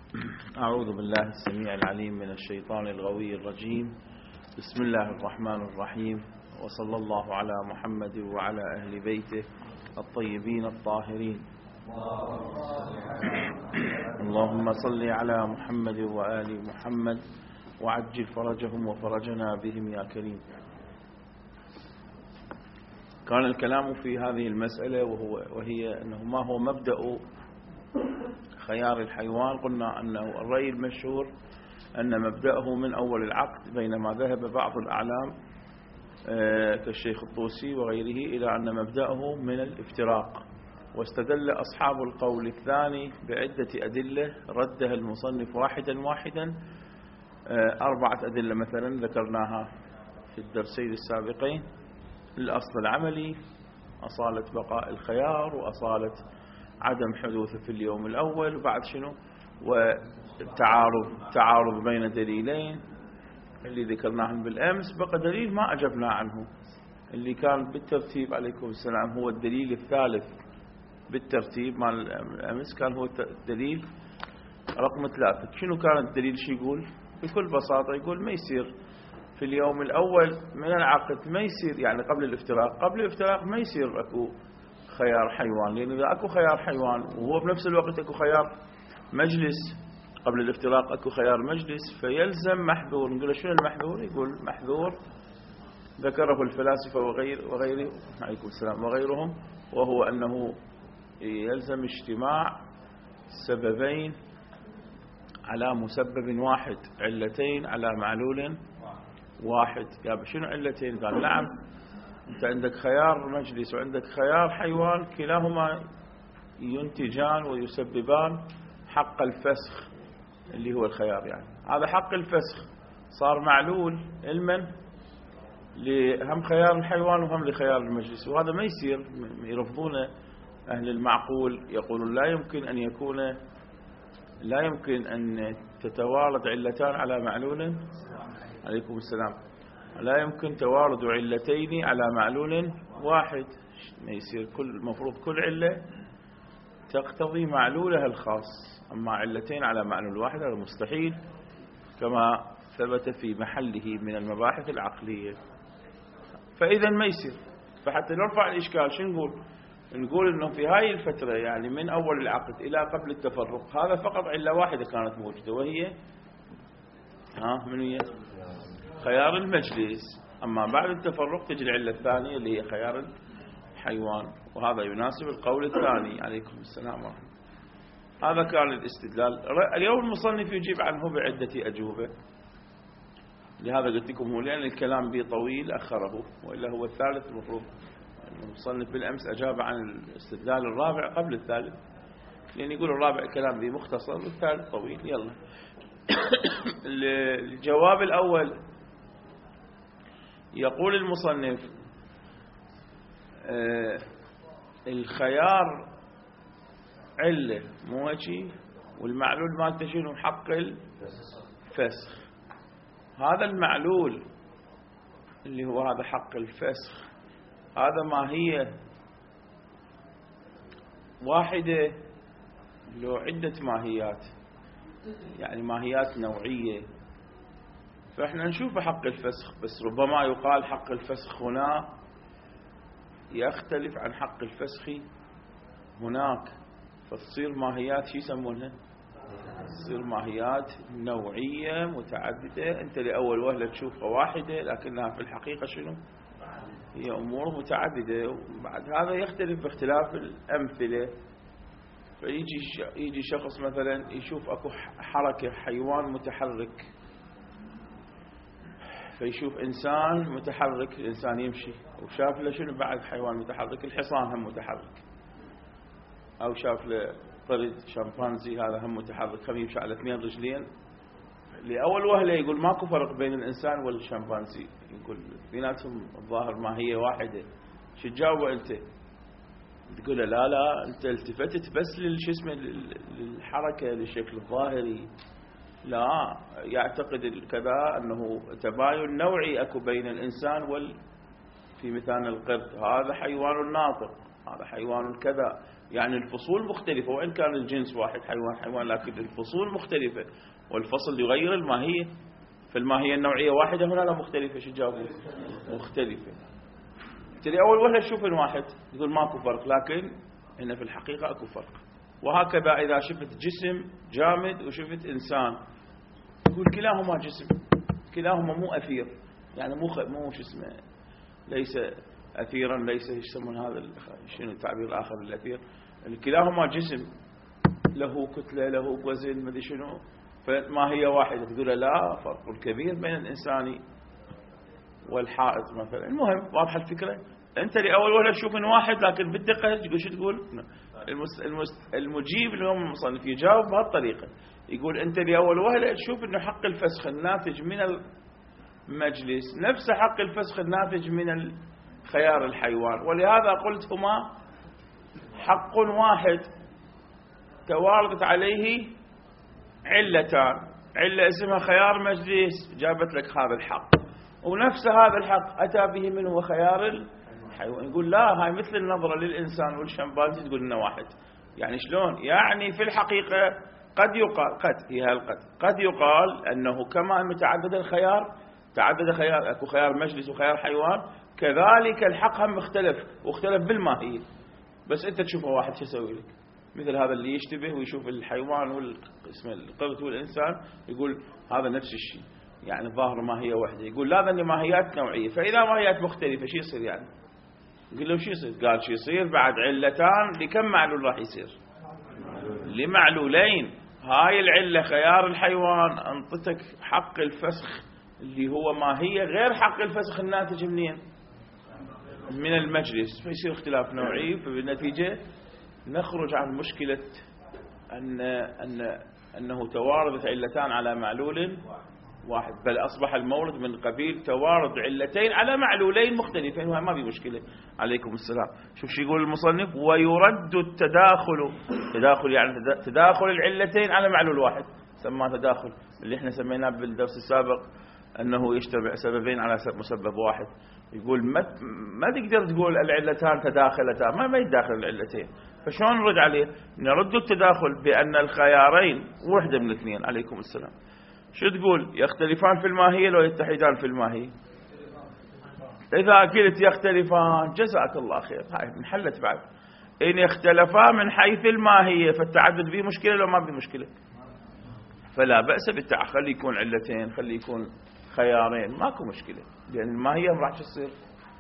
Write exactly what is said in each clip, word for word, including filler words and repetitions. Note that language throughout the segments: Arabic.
أعوذ بالله السميع العليم من الشيطان الغوي الرجيم. بسم الله الرحمن الرحيم، وصلى الله على محمد وعلى أهل بيته الطيبين الطاهرين. اللهم صل على محمد وآل محمد وعجل فرجهم وفرجنا بهم يا كريم. كان الكلام في هذه المسألة وهو وهي أنه ما هو مبدأ خيار الحيوان. قلنا أنه الرأي المشهور أن مبدأه من أول العقد، بينما ذهب بعض الأعلام كالشيخ الطوسي وغيره إلى أن مبدأه من الافتراق. واستدل أصحاب القول الثاني بعدة أدلة ردها المصنف واحدا واحدا. أربعة أدلة مثلا ذكرناها في الدرسين السابقين: الأصل العملي، أصالة بقاء الخيار، وأصالة عدم حدوثه في اليوم الأول، وبعد شنو؟ والتعارض تعارض بين دليلين اللي ذكرناهم بالأمس. بقى دليل ما أجبنا عنه اللي كان بالترتيب عليكم السلام، هو الدليل الثالث بالترتيب مال الأمس، كان هو الدليل رقم ثلاثة. شنو كان الدليل؟ شو يقول؟ بكل بساطة يقول ما يصير في اليوم الأول من العقد، ما يصير يعني قبل الافتراق، قبل الافتراق ما يصير أكو خيار حيوان، لأن إذا أكو خيار حيوان وهو بنفس الوقت أكو خيار مجلس قبل الافتراق، أكو خيار مجلس، فيلزم محذور. نقول شنو المحذور؟ يقول محذور ذكره الفلاسفة وغير وغيره عليكم السلام وغيرهم، وهو أنه يلزم اجتماع سببين على مسبب واحد، علتين على معلول واحد. قال شنو علتين؟ قال نعم، أنت عندك خيار مجلس وعندك خيار حيوان، كلاهما ينتجان ويسببان حق الفسخ اللي هو الخيار. يعني هذا حق الفسخ صار معلول علما لهم خيار الحيوان وهم لخيار المجلس، وهذا ما يصير. يرفضونه أهل المعقول، يقولون لا يمكن أن يكون لا يمكن أن تتوارد علتان على معلول عليكم السلام، لا يمكن توارد علتين على معلول واحد. ما يصير، كل المفروض كل علة تقتضي معلولها الخاص، أما علتين على معلول واحد هذا مستحيل، كما ثبت في محله من المباحث العقلية. فإذا ما يصير. فحتى نرفع الإشكال شو نقول؟ نقول إنه في هاي الفترة يعني من أول العقد إلى قبل التفرق هذا فقط علة واحدة كانت موجودة، وهي ها من هي؟ خيار المجلس. أما بعد التفرق تجي العلة الثانية اللي هي خيار الحيوان، وهذا يناسب القول الثاني عليكم السلام ورحمة. هذا كان الاستدلال. اليوم المصنف يجيب عنه بعدة أجوبة، لهذا قلت لكم هو لأن الكلام به طويل أخره، وإلا هو الثالث المفروض. المصنف بالأمس أجاب عن الاستدلال الرابع قبل الثالث، لأن يقول الرابع كلام به مختصر والثالث طويل. يلا الجواب الأول يقول المصنف آه الخيار علة مو هيك، والمعلول ما تشينه حق الفسخ. هذا المعلول اللي هو هذا حق الفسخ، هذا ماهية واحدة لو عدة ماهيات، يعني ماهيات نوعية. فإحنا نشوف حق الفسخ، بس ربما يقال حق الفسخ هنا يختلف عن حق الفسخ هناك، فتصير ماهيات شو يسمونها؟ تصير ماهيات نوعية متعددة. أنت لأول وهلة تشوفها واحدة، لكنها في الحقيقة شنو؟ هي أمور متعددة. وبعد هذا يختلف باختلاف الأمثلة. فيجي يجي شخص مثلا يشوف أكو حركة حيوان متحرك، فيشوف إنسان متحرك، الإنسان يمشي، وشاف له شنو بعد حيوان متحرك؟ الحصان هم متحرك. أو شاف له قرد شمبانزي، هذا هم متحرك، هم يمشي على اثنين رجلين. لأول وهلة يقول ماكو فرق بين الإنسان والشمبانزي، يقول اثنيناتهم الظاهر ما هي واحدة. شو تجاوب أنت؟ تقول لا لا أنت التفتت بس للشسمة للحركة للشكل الظاهري. لا، يعتقد كذا أنه تباين نوعي أكو بين الإنسان وال في مثال القرد، هذا حيوان ناطق، هذا حيوان كذا، يعني الفصول مختلفة، وإن كان الجنس واحد حيوان حيوان، لكن الفصول مختلفة، والفصل يغير الماهية. فالماهية النوعية واحدة هنا لا مختلفة. شو جابوا؟ مختلفة. تري أول وهلة تشوف الواحد يقول ماكو فرق، لكن هنا في الحقيقة أكو فرق. وهكذا إذا شفت جسم جامد وشفت إنسان، يقول كلاهما جسم، كلاهما مو أثير، يعني مو خ... مو شو اسمه، ليس أثيرا، ليس يسمون هذا شنو التعبير الآخر للأثير، كلاهما جسم له كتلة له وزن ما ادري شنو، فما هي واحدة. تقول لا، فرق كبير بين الإنسان والحائط مثلا. المهم واضحة الفكرة. أنت لأول وهلة تشوف إن واحد، لكن بالدقة تقول شو تقول؟ المس... المس... المجيب اللي هو المصنف يجاوب بهالطريقة، يقول أنت لأول وهلة تشوف إنه حق الفسخ الناتج من المجلس نفس حق الفسخ الناتج من الخيار الحيوان، ولهذا قلت هما حق واحد تواردت عليه علتان، علة اسمها خيار مجلس جابت لك هذا الحق، ونفس هذا الحق أتى به من هو خيار الحيوان. يقول لا، هاي مثل النظرة للإنسان والشمبانزي تقول إنه واحد. يعني شلون؟ يعني في الحقيقة قد يقال، قد هي هالقد قد يقال أنه كما متعدد الخيار، تعدد خيار، أكو خيار مجلس وخيار حيوان، كذلك الحق هم مختلف، واختلف بالماهية. بس أنت تشوفه واحد شو يسوي لك؟ مثل هذا اللي يشتبه ويشوف الحيوان والاسم القرد والإنسان يقول هذا نفس الشيء، يعني ظاهر ماهية واحدة. يقول لا، ذني ماهيات نوعية، فإذا ماهيات مختلفة شو يصير يعني؟ يقول له شو يصير؟ قال شو يصير بعد علتان لكم معلول راح يصير؟ لمعلولين. هاي العلة خيار الحيوان أنطتك حق الفسخ اللي هو ماهية غير حق الفسخ الناتج منين؟ من المجلس، فيصير اختلاف نوعي. فبالنتيجة نخرج عن مشكلة أن أن أنه تواردت علتان على معلول واحد، بل أصبح المورد من قبيل توارد علتين على معلولين مختلفين، وما في مشكلة. عليكم السلام. شوف شو يقول المصنف: ويرد التداخل، تداخل يعني تداخل العلتين على معلول واحد، سماه تداخل، اللي احنا سميناه بالدرس السابق أنه يشتبع سببين على مسبب واحد. يقول ما ما تقدر تقول العلتان تداخلتان، ما ما يتداخل العلتين. فشلون نرد عليه؟ نرد التداخل بأن الخيارين وحدة من الاثنين. عليكم السلام. شو تقول؟ يختلفان في الماهية لو يتحدان في الماهية؟ إذا قلت يختلفان جزاك الله خير، هاي انحلت بعد. إن يختلفان من حيث الماهية فالتعدد به مشكلة لو ما به مشكلة، فلا بأس بالتعدد. خلي يكون علتين، خلي يكون خيارين، ماكو مشكلة، لأن الماهية راح تصير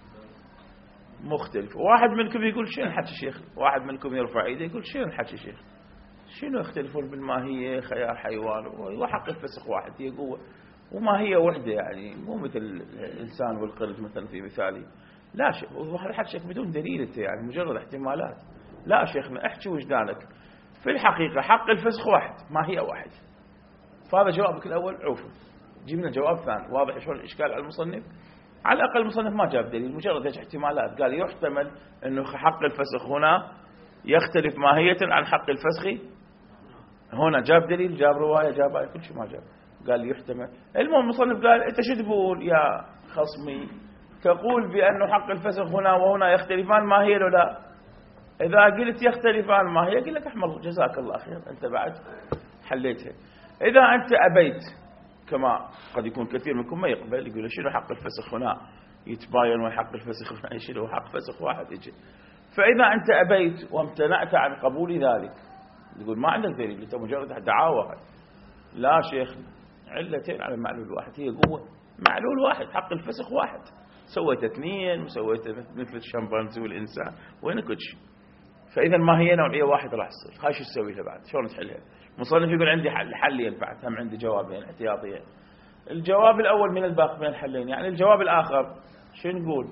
مختلفة. واحد منكم يقول شنو الحكي شيخ؟ واحد منكم يرفع ايده يقول شنو الحكي شيخ؟ شنو يختلفون بالماهية؟ خيار حيوان وحق الفسخ واحد، هي قوة وماهية وحدة، يعني مو مثل الإنسان والقرد مثلا في مثالي. لا شيخ، وهذا الحكي شيخ بدون دليل، يعني مجرد احتمالات. لا شيخنا، احكي وجدانك. في الحقيقة حق الفسخ واحد، ماهية واحد. فهذا جوابك الأول. عوفوا جبنا جواب ثاني. واضح شلون الإشكال على المصنف؟ على الأقل المصنف ما جاب دليل، مجرد هيك احتمالات. قال يحتمل أنه حق الفسخ هنا يختلف ماهية عن حق الفسخ هنا. جاب دليل، جاب رواية، جاب آية، كل شيء ما جاب. قال يحتمل. المهم المصنف قال أنت شو تقول يا خصمي؟ تقول بأنه حق الفسخ هنا وهنا يختلفان ماهية ولا لا؟ إذا قلت يختلفان ماهية قل لك أحمد جزاك الله خير، أنت بعد حليتها. إذا أنت أبيت، كما قد يكون كثير منكم ما يقبل، يقول شنو حق الفسخ هنا يتباين وحق الفسخ هنا شنو حق فسخ واحد يجي. فإذا أنت أبيت وامتنعت عن قبول ذلك، يقول ما عندك دليل، أنت مجرد دعاوى. لا شيخ، علتين على معلول واحد، هي قوة معلول واحد، حق الفسخ واحد. سويت اثنين وسويت مثل الشمبانزي والإنسان، وين كل شيء. فإذا ما هي نوعية واحدة راح تصير. هاي شو تسوي لها بعد؟ شلون تحلها؟ مصنف يقول عندي حل حلين بعد، هم عندي جوابين احتياطيين. الجواب الأول من الباقي من الحلين، يعني الجواب الآخر شو نقول؟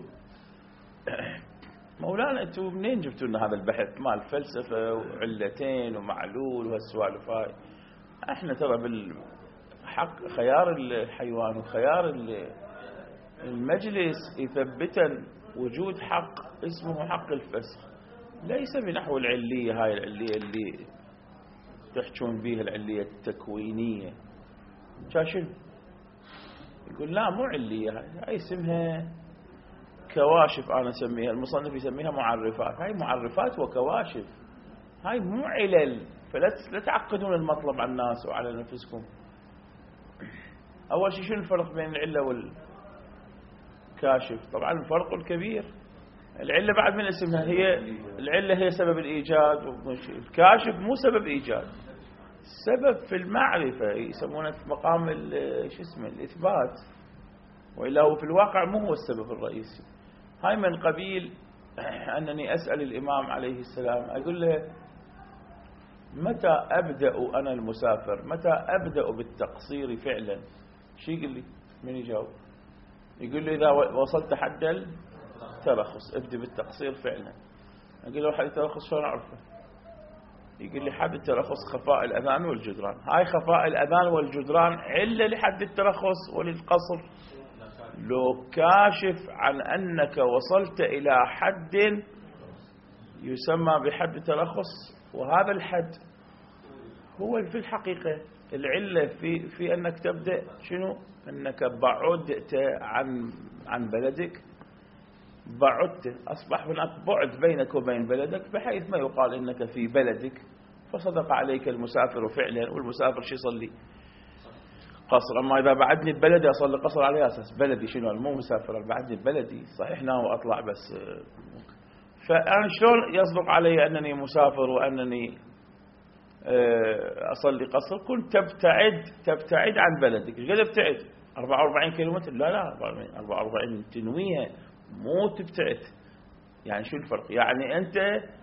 مولانا أنتوا منين جبتوا لنا هذا البحث مال فلسفة وعلتين ومعلول وهالسوالف هاي؟ احنا ترى بالحق خيار الحيوان وخيار المجلس يثبتا وجود حق اسمه حق الفسخ، ليس بنحو العلية. هاي العلية اللي تحجون بيها العلية التكوينية. شاشن يقول لا مو علية، هاي اسمها كواشف، أنا أسميها، المصنف يسميها معرفات. هاي معرفات وكواشف. هاي مو علل، فلا لا تعقدون المطلب على الناس وعلى نفسكم. أول شيء شنو الفرق بين العلة والكاشف؟ طبعا الفرق الكبير. العلة بعد من اسمها، هي العلة هي سبب الإيجاد، الكاشف مو سبب إيجاد، سبب في المعرفة، يسمونه في مقام شو اسمه الإثبات، وإلا هو في الواقع مو هو السبب الرئيسي. هاي من قبيل أنني أسأل الإمام عليه السلام أقول له متى أبدأ أنا المسافر، متى أبدأ بالتقصير فعلا؟ شو يقول لي؟ من يجاوب؟ يقول لي إذا وصلت حد الترخص ابدأ بالتقصير فعلا. أقول له حد الترخص شلون أعرفه؟ يقول لي حد الترخص خفاء الأذان والجدران. هاي خفاء الأذان والجدران علة لحد الترخص وللقصر. لو كاشف عن أنك وصلت إلى حد يسمى بحد الترخص، وهذا الحد هو في الحقيقة العلة في في أنك تبدأ شنو؟ أنك بعدت عن عن بلدك، بعدت، أصبح هناك بعد بينك وبين بلدك، بحيث ما يقال إنك في بلدك فصدق عليك المسافر فعلا. والمسافر شو يصلي؟ قصر. أما إذا بعدني ببلدي أصلي قصر على أساس بلدي شنو؟ مو مسافر، بعدني ببلدي صحيح ناوي أطلع بس. فأنا شلون يصدق علي أنني مسافر وأنني أصلي قصر؟ كنت تبتعد تبتعد عن بلدك. ايش قد ابتعد؟ أربعة وأربعين كيلومتر؟ لا لا أربعة وأربعين تنويها، مو تبتعد. يعني شو الفرق؟ يعني أنت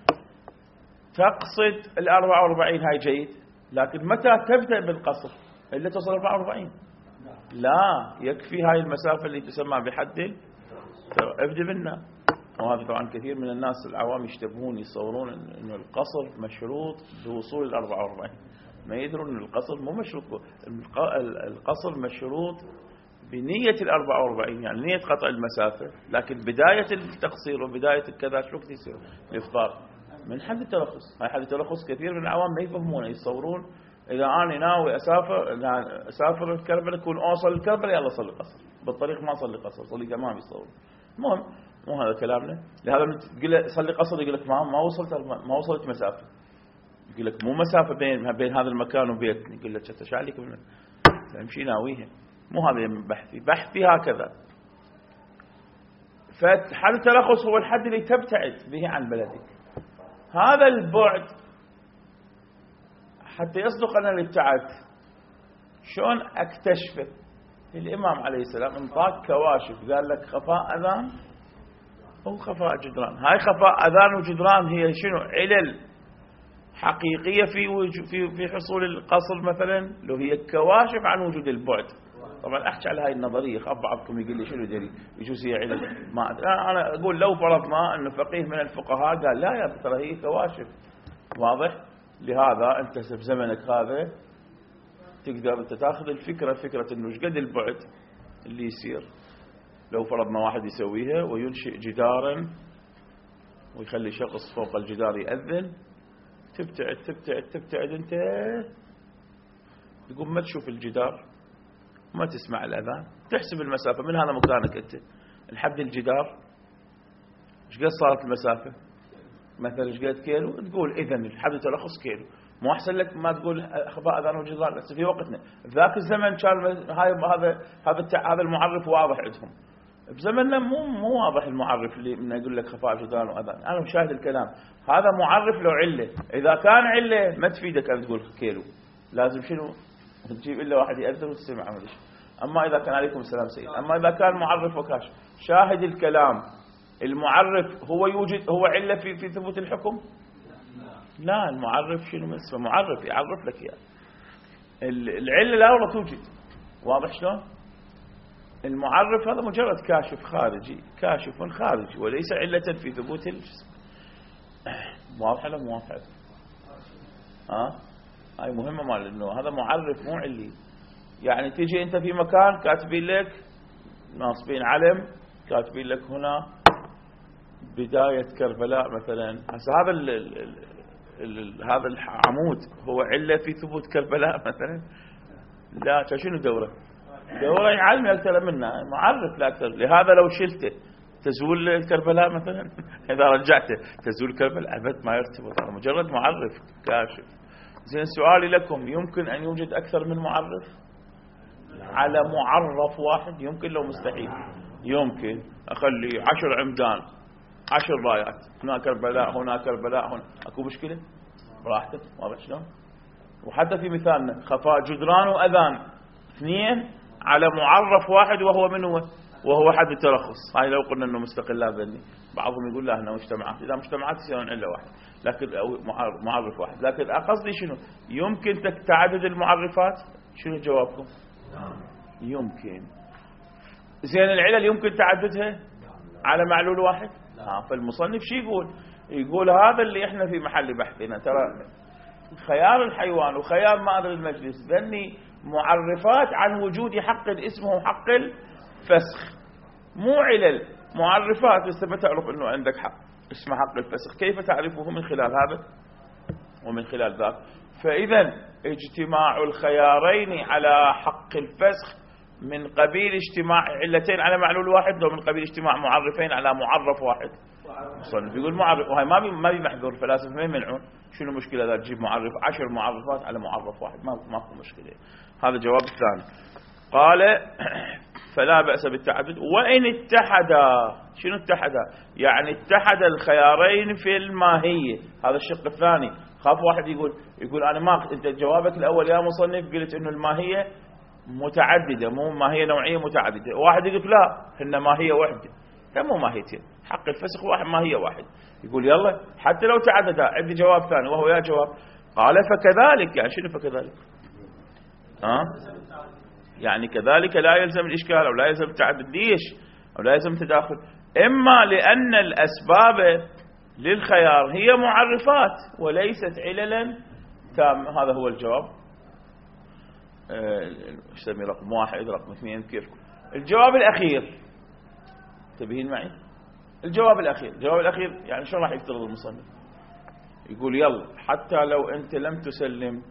تقصد ال أربعة وأربعين، هاي جيد، لكن متى تبدأ بالقصر؟ إلا توصل أربعة وأربعين؟ لا، يكفي هاي المسافة اللي تسمى بحد ابدأ منها. وهذا طبعا كثير من الناس العوام يشتبهون، يصورون انه القصر مشروط بوصول ال أربعة وأربعين، ما يدرون ان القصر مو مشروط. القصر مشروط بنية ال أربعة وأربعين، يعني نية قطع المسافة، لكن بداية التقصير وبداية الكذا شو وقت يصير؟ الإفطار من حد الترخص. هاي حد الترخص كثير من العوام ما يفهمونه، يصورون إذا أنا ناوي أسافر أسافر الكربلاء، يكون أوصل الكربلاء يلا صلي قصر، بالطريق ما صلي قصر، صلي تمام يصور. المهم مو هذا كلامنا. لهذا تقول له صلي قصر، يقول لك ما ما وصلت ما وصلت مسافة. يقول لك مو مسافة بين بين هذا المكان وبيتنا. يقول لك ايش عليك من تمشي ناويها؟ مو هذا بحثي، بحثي هكذا. فحد الترخص هو الحد اللي تبتعد به عن بلدك. هذا البعد حتى يصدق أن الابتعاد شلون أكتشفه؟ الإمام عليه السلام انطاك كواشف، قال لك خفاء أذان أو خفاء جدران. هاي خفاء أذان وجدران هي شنو؟ علل حقيقية في في في حصول القصر مثلا، لو هي كواشف عن وجود البعد. طبعا أحكي على هاي النظرية، خاف بعضكم يقول لي شنو دليل يجوز هي علل، ما أدري. أنا أقول لو فرضنا أن فقيه من الفقهاء قال لا يا ترى هي كواشف، واضح؟ لهذا أنت في زمنك هذا تقدر أنت تأخذ الفكرة، فكرة إنه إيش قد البعد اللي يصير لو فرضنا واحد يسويها وينشئ جدارا ويخلي شخص فوق الجدار يأذن، تبتعد تبتعد تبتعد أنت تقوم ما تشوف الجدار، ما تسمع الأذان، تحسب المسافة من هذا مكانك أنت لحد الجدار إيش قد صارت المسافة؟ مثلا إيش قد كيلو؟ تقول إذن الحد تلخص كيلو. مو أحسن لك ما تقول خفاء أذان وجدران؟ بس في وقتنا ذاك الزمن كان هاي هذا هذا هذا المعرف واضح عندهم. بزمننا مو مو واضح المعرف اللي من يقول لك خفاء جدران وأذان. أنا مشاهد الكلام، هذا معرف له علة. إذا كان علة ما تفيدك أن تقول كيلو، لازم شنو تجيب إلا واحد يأذن وتسمع عمل. أما إذا كان عليكم السلام سيد، أما إذا كان معرف وكاشف. شاهد الكلام، المعرف هو يوجد هو علة في في ثبوت الحكم؟ لا، المعرف شنو اسمه؟ معرف يعرف لك يعني العلة لا والله توجد، واضح شلون؟ المعرف هذا مجرد كاشف خارجي، كاشف خارجي وليس علة في ثبوت الجسم. واضح ولا مو واضح؟ ها هاي مهمة، مال انه هذا معرف مو علي. يعني تيجي انت في مكان كاتبين لك ناصبين علم، كاتبين لك هنا بداية كربلاء مثلا. هسه هذا ال ال ال هذا العمود هو علة في ثبوت كربلاء مثلا؟ لا. شنو دوره؟ دوره يعلم أكثر منه، معرف لا أكثر. لهذا لو شلته تزول كربلاء مثلا إذا رجعته تزول كربلاء أبد ما يرتبط، هذا مجرد معرف كاشف. زين سؤالي لكم، يمكن أن يوجد أكثر من معرف على معرف واحد؟ يمكن لو مستحيل؟ يمكن. أخلي عشر عمدان عشر رايات، هنا كربلاء هنا كربلاء هنا، أكو مشكلة؟ براحتك، واضح شلون؟ وحتى في مثالنا خفاء جدران وأذان اثنين على معرف واحد وهو من هو؟ وهو حد الترخص. هاي لو قلنا انه مستقلات ذني، بعضهم يقول لا هنا مجتمعات، اذا مجتمعات يصيرون عله واحد لكن أو معرف واحد. لكن قصدي شنو؟ يمكن تعدد المعرفات؟ شنو جوابكم؟ يمكن. زين العلل يمكن تعددها على معلول واحد؟ آه فالمصنف شو يقول؟ يقول هذا اللي احنا في محل بحثنا، ترى خيار الحيوان وخيار مآذن المجلس ذني معرفات عن وجود حق اسمه حق الفسخ، مو علل، معرفات. بس ما تعرف انه عندك حق اسمه حق الفسخ، كيف تعرفه؟ من خلال هذا ومن خلال ذاك. فإذا اجتماع الخيارين على حق الفسخ من قبيل اجتماع علتين على معلول واحد، ومن قبيل اجتماع معرفين على معرف واحد. مصنف يقول معرف، وهي ما بي ما بمحذور، فلاسفة ما يمنعون. شنو المشكلة إذا تجيب معرف عشر معرفات على معرف واحد؟ ما ماكو مشكلة. هذا جواب الثاني. قال فلا بأس بالتعدد وإن اتحدا. شنو اتحدا؟ يعني اتحد الخيارين في الماهية. هذا الشق الثاني. خاف واحد يقول يقول أنا ما أنت جوابك الأول يا مصنف قلت إنه الماهية متعددة، مو ماهية نوعية متعددة. واحد يقول لا هن ماهية واحدة، مو ماهيتين، حق الفسخ واحد ماهية واحد. يقول يلا حتى لو تعددا عندي جواب ثاني وهو يا جواب. قال فكذلك. يعني شنو فكذلك؟ ها أه؟ يعني كذلك لا يلزم الإشكال أو لا يلزم التعدد. ليش؟ أو لا يلزم التداخل؟ إما لأن الأسباب للخيار هي معرفات وليست عللا تامة. هذا هو الجواب. ايش أه رقم واحد رقم اثنين كيف؟ الجواب الأخير انتبهين معي. الجواب الأخير الجواب الأخير يعني شو راح يفترض المصنف؟ يقول يلا حتى لو أنت لم تسلم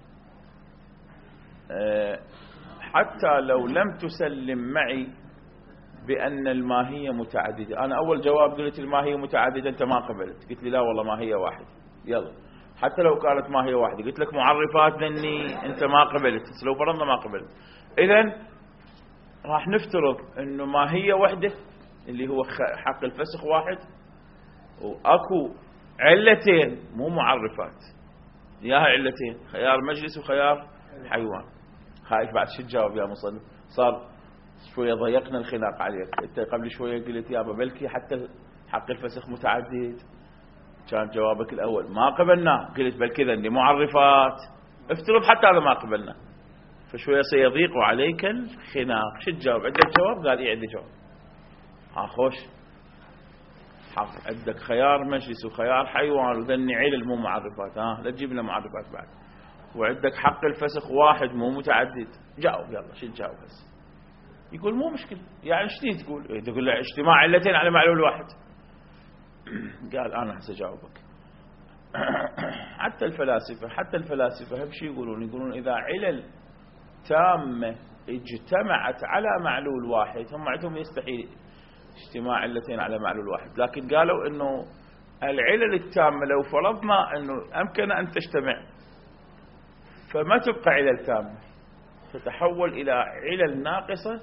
أه حتى لو لم تسلم معي بأن الماهية متعددة. أنا أول جواب قلت الماهية متعددة أنت ما قبلت، قلت لي لا والله ماهية واحد. يلا حتى لو كانت ماهية واحدة قلت لك معرفات ذني أنت ما قبلت، لو فرضنا ما قبلت. إذن راح نفترض أنه ماهية واحدة اللي هو حق الفسخ واحد، وأكو علتين مو معرفات، ياها علتين خيار مجلس وخيار حيوان. خايف بعد شو تجاوب يا مصنف؟ صار شوية ضيقنا الخناق عليك. انت قبل شوية قلت يا بلكي حتى حق الفسخ متعدد، كان جوابك الأول ما قبلنا، قلت بل كذا اللي معرفات، افترض حتى هذا ما قبلنا، فشوية سيضيق عليك الخناق. شو تجاوب؟ عندك جواب؟ قال ايه عندي جواب. ها خوش حق عندك خيار مجلس وخيار حيوان وذني علل مو معرفات، ها لا تجيب لنا معرفات بعد، وعندك حق الفسخ واحد مو متعدد. جاوب يلا شو تجاوب بس؟ يقول مو مشكلة. يعني شتي تقول؟ تقول له اجتماع علتين على معلول واحد. قال أنا سأجاوبك. حتى الفلاسفة حتى الفلاسفة هم شو يقولون؟ يقولون إذا علل تامة اجتمعت على معلول واحد، هم عندهم يستحيل اجتماع علتين على معلول واحد، لكن قالوا إنه العلل التامة لو فرضنا إنه أمكن أن تجتمع فما تبقى علل تامة، تتحول إلى علل ناقصة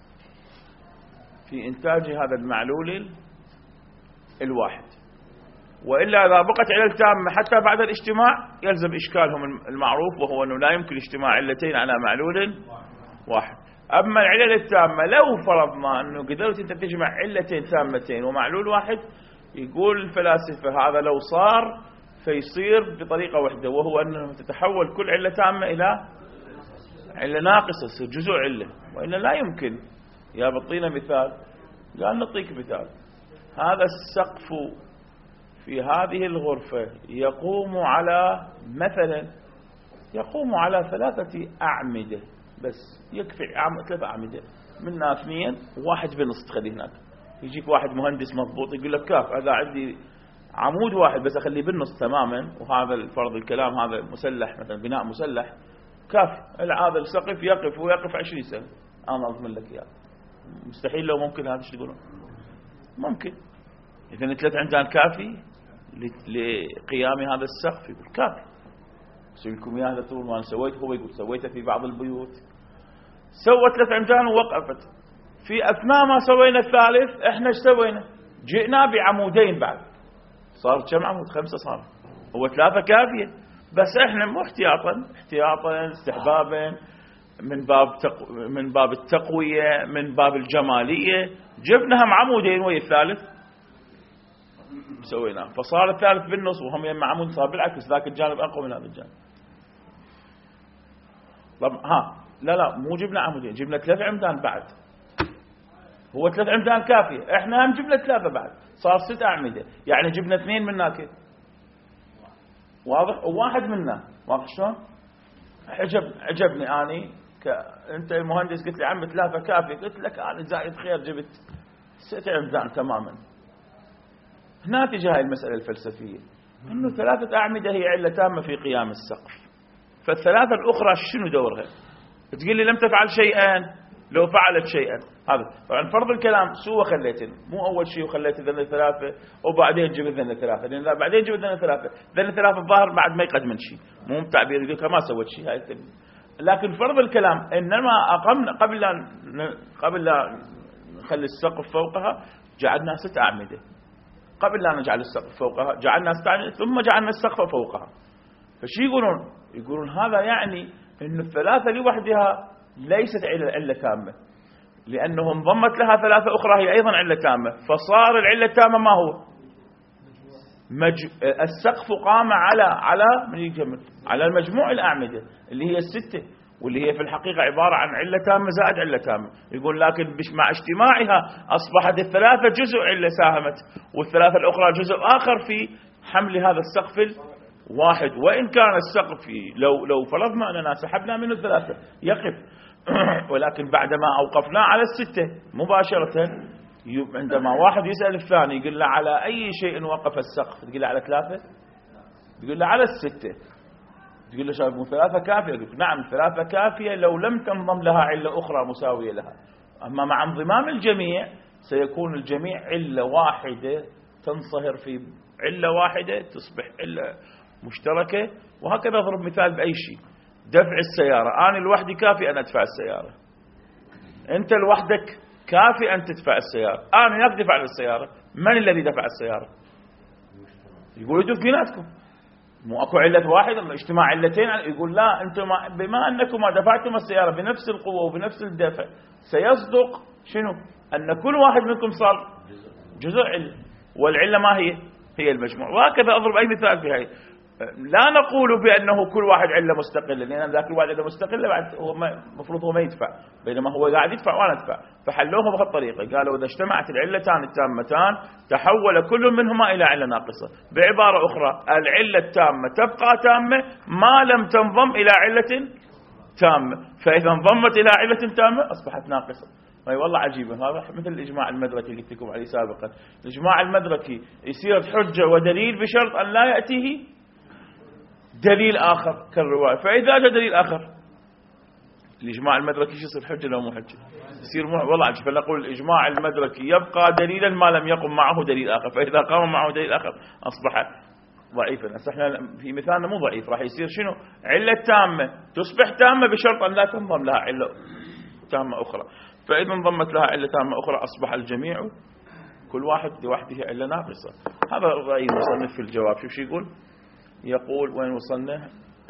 في إنتاج هذا المعلول الواحد. وإلا إذا بقت علل تامة حتى بعد الاجتماع يلزم إشكالهم المعروف، وهو أنه لا يمكن اجتماع علتين على معلول واحد. أما العلل التامة لو فرضنا أنه قدرت أنت تجمع علتين تامتين ومعلول واحد، يقول الفلاسفة هذا لو صار فيصير بطريقة واحدة، وهو أنه تتحول كل علة تامة إلى علة ناقصة، يصير جزء علة، وإلا لا يمكن. يا بطينا مثال، قال نعطيك مثال. هذا السقف في هذه الغرفة يقوم على مثلا يقوم على ثلاثة أعمدة بس، يكفي ثلاثة أعمدة منها اثنين وواحد بنص تخليه هناك. يجيك واحد مهندس مضبوط يقول لك كاف هذا عندي عمود واحد بس أخليه بالنص تماما، وهذا الفرض الكلام هذا مسلح مثلا بناء مسلح كاف، هذا السقف يقف ويقف عشرين سنة. أنا أضمن لك إياه مستحيل. لو ممكن هذا ايش تقولون؟ ممكن. إذن ثلاث عمدان كافي لقيام هذا السقف؟ يقول كافي. سويكم إياه هذا طول ما سويت، هو يقول سويته في بعض البيوت، سوى ثلاث عمدان ووقفت. في أثناء ما سوينا الثالث إحنا ايش سوينا؟ جئنا بعمودين بعد، صار كم عمود؟ خمسة صار، هو ثلاثة كافية، بس إحنا مو احتياطا احتياطا استحبابا من باب تق... من باب التقوية، من باب الجمالية، جبنا هم عمودين ويا الثالث سويناه، فصار الثالث بالنص وهم يم عمود، صار بالعكس ذاك الجانب أقوى من هذا الجانب. طب ها لا لا مو جبنا عمودين، جبنا ثلاث عمدان بعد، هو ثلاث عمدان كافية، احنا هم جبنا ثلاثة بعد، صار ست أعمدة، يعني جبنا اثنين منا كده، واضح؟ وواحد منا، واضح شلون؟ عجب عجبني اني ك... انت المهندس قلت لي عم ثلاثة كافية، قلت لك انا زايد خير جبت ست عمدان تماما. ناتج هاي المسألة الفلسفية انه ثلاثة أعمدة هي علة تامة في قيام السقف، فالثلاثة الأخرى شنو دورها؟ تقول لي لم تفعل شيئا، لو فعلت شيئا. هذا طبعا فرض الكلام سوى خليتن، مو أول شيء وخليت ذن ثلاثة وبعدين جبت ذن ثلاثة، لأن بعدين جبت ذن ثلاثة، ذن ثلاثة الظاهر بعد ما يقدمن شيء، مو تعبير يقول ما سوت شيء هاي. لكن فرض الكلام إنما أقمنا قبل لا قبل لا نخلي السقف فوقها جعلنا ست أعمدة، قبل لا نجعل السقف فوقها جعلنا ست أعمدة، ثم جعلنا السقف فوقها. فشي يقولون؟ يقولون هذا يعني إن الثلاثة لوحدها ليست علة تامة، لأنه انضمت لها ثلاثة أخرى هي أيضا علة تامة، فصار العلة التامة ما هو؟ مج... السقف قام على على من يكمل على المجموع الأعمدة اللي هي الستة، واللي هي في الحقيقة عبارة عن علة تامة زائد علة تامة. يقول لكن مع اجتماعها أصبحت الثلاثة جزء علة ساهمت، والثلاثة الأخرى جزء آخر في حمل هذا السقف واحد. وإن كان السقف لو لو فرضنا أننا سحبنا منه الثلاثة يقف ولكن بعدما أوقفنا على الستة مباشرة، عندما واحد يسأل الثاني يقول له على أي شيء وقف السقف؟ تقول له على ثلاثة، يقول له على الستة، تقول له شايف مو ثلاثة كافية؟ يقول نعم ثلاثة كافية لو لم تنضم لها علة أخرى مساوية لها، أما مع انضمام الجميع سيكون الجميع علة واحدة تنصهر في علة واحدة تصبح علة مشتركة. وهكذا أضرب مثال بأي شيء، دفع السيارة، أنا لوحدي كافي أن أدفع السيارة، أنت لوحدك كافي أن تدفع السيارة، أنا يقدر دفع السيارة، من الذي دفع السيارة؟ يقول يدف بيناتكم، مو أكو علة واحدة اجتماع علتين. يقول لا أنتم بما أنكم دفعتم السيارة بنفس القوة وبنفس الدفع سيصدق شنو؟ أن كل واحد منكم صار جزء علة، والعلة ما هي؟ هي المجموع. وهكذا أضرب أي مثال في هاي. لا نقول بأنه كل واحد علة مستقلة، لأن ذاك الواحد علة مستقلة بعد هو مفروض هو ما يدفع، بينما هو قاعد يدفع وأنا أدفع، فحلوها بهالطريقة، قالوا إذا اجتمعت العلتان التامتان تحول كل منهما إلى علة ناقصة. بعبارة أخرى العلة التامة تبقى تامة ما لم تنضم إلى علة تامة، فإذا انضمت إلى علة تامة أصبحت ناقصة. اي والله عجيبة، هذا مثل الإجماع المدركي اللي قلت لكم عليه سابقا. الإجماع المدركي يصير حجة ودليل بشرط أن لا يأتيه دليل آخر كالرواية، فإذا جاء دليل آخر الإجماع المدركي يصير حجة لو مو حجة؟ يصير مو والله عجيب. فنقول الإجماع المدركي يبقى دليلا ما لم يقم معه دليل آخر، فإذا قام معه دليل آخر أصبح ضعيفا. احنا في مثالنا مو ضعيف، راح يصير شنو؟ علة تامة تصبح تامة بشرط أن لا تنضم لها علة تامة أخرى، فإذا انضمت لها علة تامة أخرى أصبح الجميع كل واحد لوحده علة ناقصة. هذا رأي المصنف في الجواب. شوف شو يقول؟ يقول وين وصلنا؟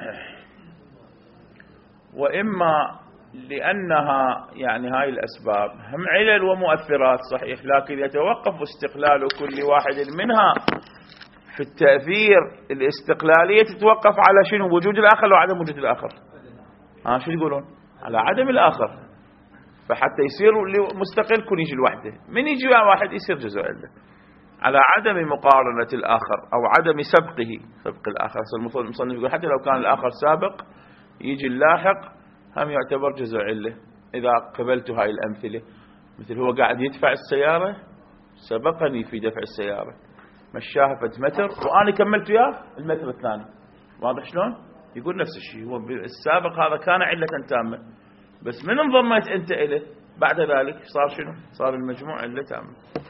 وإما لأنها يعني هاي الأسباب هم علل ومؤثرات صحيح، لكن يتوقف استقلال كل واحد منها في التأثير. الاستقلالية تتوقف على شنو؟ وجود الآخر أو عدم وجود الآخر؟ ها شو يقولون؟ على عدم الآخر. فحتى يصير مستقل كل يجي لوحده، من يجي واحد يصير جزء عنده. على عدم مقارنة الآخر أو عدم سبقه، سبق الآخر. المصنف يقول حتى لو كان الآخر سابق يجي اللاحق هم يعتبر جزء علة. إذا قبلت هاي الأمثلة، مثل هو قاعد يدفع السيارة، سبقني في دفع السيارة، مشاها فد متر وأنا كملت وياه المتر الثاني، واضح شلون؟ يقول نفس الشيء، هو السابق هذا كان علة تامة، بس من انضميت أنت إليه بعد ذلك صار شنو؟ صار المجموع علة تامة.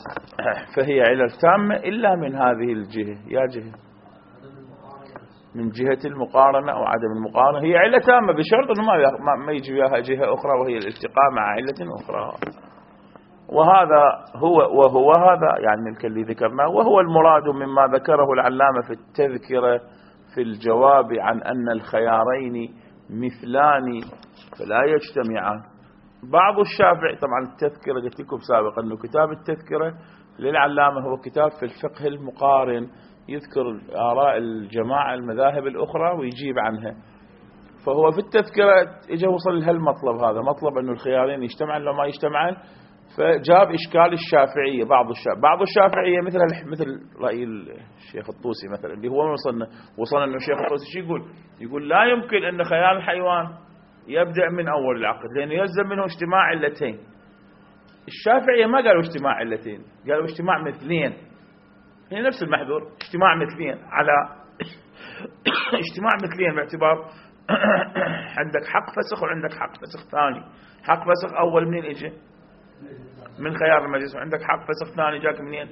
فهي علل تامة إلا من هذه الجهة. يا جهة من جهة المقارنة أو عدم المقارنة هي علة تامة بشرط أنه ما ما يجي وياها جهة أخرى وهي الالتقاء مع علة أخرى. وهذا هو وهو هذا يعني الذي ذكرناه، وهو المراد مما ذكره العلامة في التذكرة في الجواب عن أن الخيارين مثلان فلا يجتمعان. بعض الشافعي طبعا التذكرة قلت لكم سابقا أنه كتاب التذكرة للعلامة هو كتاب في الفقه المقارن، يذكر آراء الجماعة المذاهب الأخرى ويجيب عنها. فهو في التذكرة إجا وصل لهالمطلب هذا، مطلب أنه الخيارين يجتمعان لو ما يجتمعان، فجاب إشكال الشافعية. بعض الشافعية بعض الشافعية مثل مثل رأي الشيخ الطوسي مثلا اللي هو وصلنا وصلنا أنه الشيخ الطوسي شو يقول؟ يقول لا يمكن أن خيار الحيوان يبدأ من أول العقد لأنه يلزم منه اجتماع علتين. الشافعية ما قالوا اجتماع علتين، قالوا اجتماع مثلين، هي نفس المحذور اجتماع مثلين على اجتماع مثلين باعتبار عندك حق فسخ وعندك حق فسخ ثاني. حق فسخ أول منين إجي؟ من خيار المجلس، وعندك حق فسخ ثاني جاك منين؟